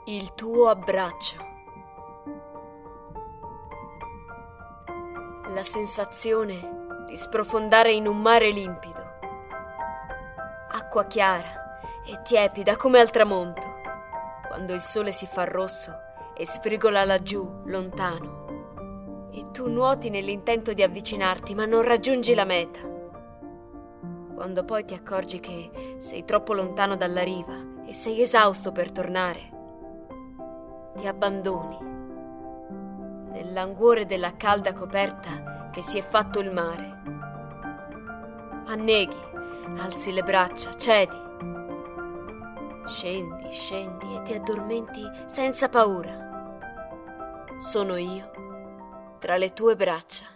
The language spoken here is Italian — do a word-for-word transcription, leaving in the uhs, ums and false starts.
Il tuo abbraccio. La sensazione di sprofondare in un mare limpido, acqua chiara e tiepida come al tramonto, quando il sole si fa rosso e sfrigola laggiù, lontano, e tu nuoti nell'intento di avvicinarti ma non raggiungi la meta. Quando poi ti accorgi che sei troppo lontano dalla riva e sei esausto per tornare, ti abbandoni nel languore della calda coperta che si è fatto il mare. Anneghi, alzi le braccia, cedi. Scendi, scendi e ti addormenti senza paura. Sono io tra le tue braccia.